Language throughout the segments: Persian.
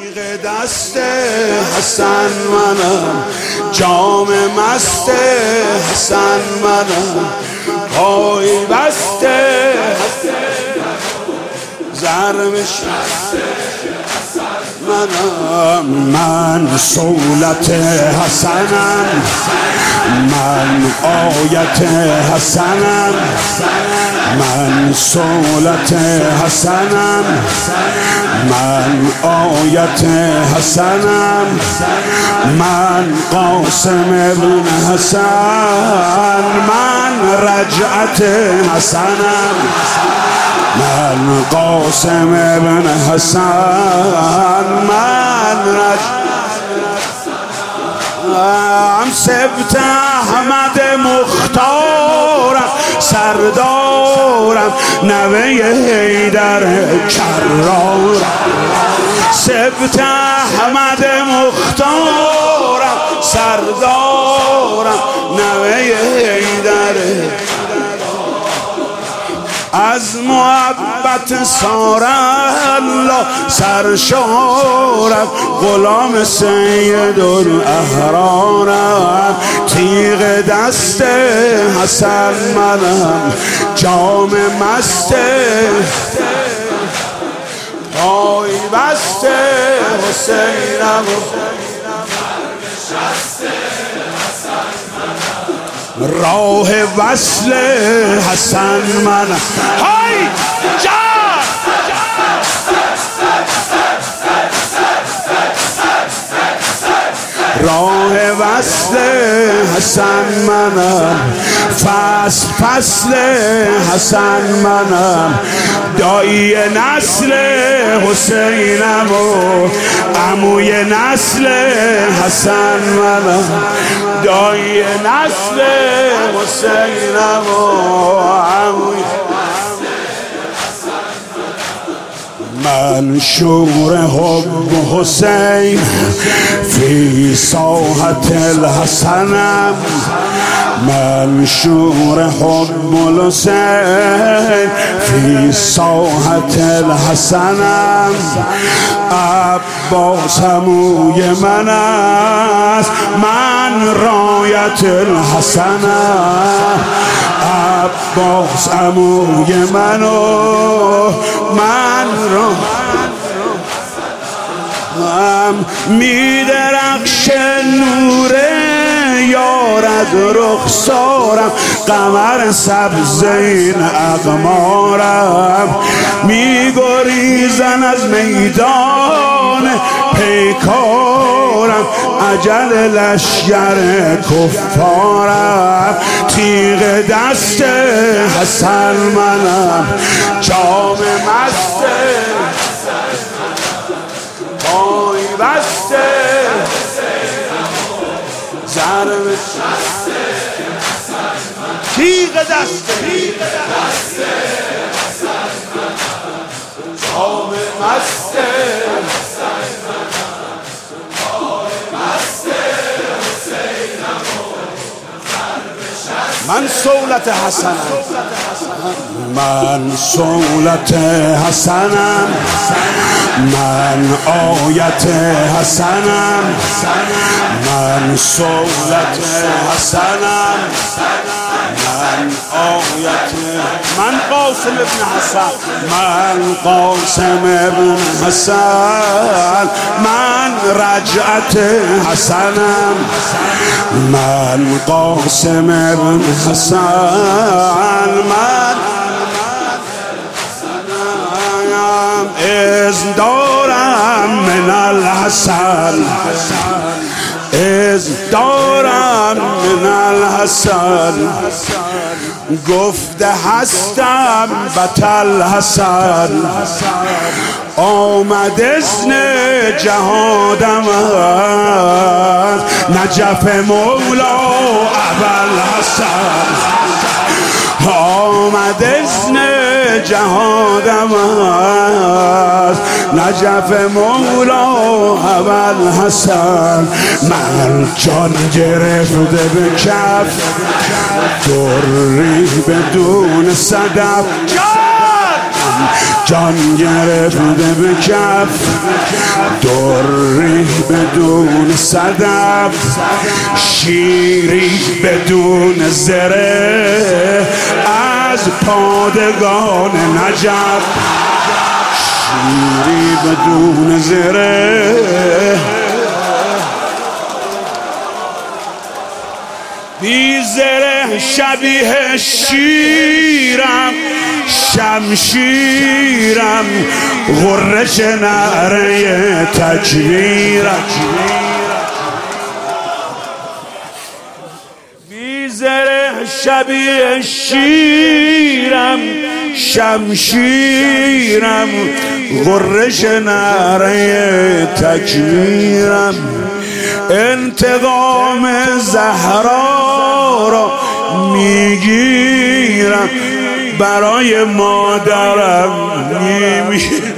تیغ دست حسن منم، جام مست حسن منم، پای بسته زرمش منم. من صولت حسنم، من آیت حسنم، من صولت حسنم، من آیت حسنم، من قاسم ابن حسن، من رجعت حسنم، من قاسم ابن حسن، من رجعت سبت احمد مختارم، سردارم نوه حیدر کرارم. سبت احمد مختارم، سردارم نوه حیدر. از محبت سارالله سرشارم، غلام سید الاحرارم. تیغ دست حسن منم، جام مست پای بست حسینم، راه وصل حسن منم. های جان راه وصل حسن منم، فصل حسن منم، دایی نسل حسینم و عموی نسل حسن منم، دایی نسل حسینم و عموی. منشور حب حسین فی ساحت الحسنم، منشور حب الحسین فی ساحت الحسنم. عباس عموی من است، من رایت الحسنم، عباس عموی من و من را می درخش نور یار از رخسارم، قمر سبز این اقمارم. می گریزن از میدان پیکارم، اجل لشگر کفارم. تیغ دست حسن منم، جام مست پای بسته زرم تیغ دست جام مست من صولت حسنم، من صولت حسنم، من آیت حسنم، من صولت حسنم، من آیت. من قاسم ابن حسن، من قاسم ابن حسن، من رجعت حسنم، من قاسم ابن حسن، من اذن دارم من الحسن، اذن دارم من الحسن. گفته هستم بطل حسن، آمد اذن جهادم است، نجف مولا ابوالحسن. آمد اذن جهادم است، نجف مولا ابوالحسن. من جان گرفته به کف، دری بدون صدف. جان گرفته به کف، در صدف، شیری بدون زره از پادگان نجف، شیری بدون زره. بی زره شبیه شیرم، شمشیرم غرش نعره تکبیرم. بی زره شبیه شیرم، شمشیرم غرش نعره تکبیرم. انتقام زهرا را میگیرم، برای مادرم میمیرم.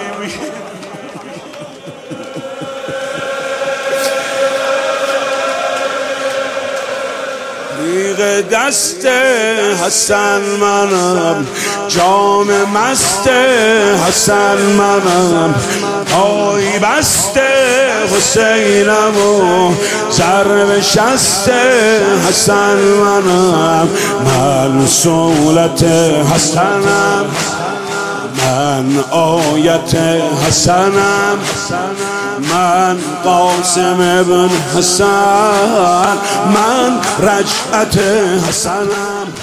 ریغ دست حسن منم، جام مست حسن منم، پای بست حسینم و سر شست حسن منم. من صولت حسنم، من آیت حسنم، من قاسم ابن حسن، من رجعت حسنم.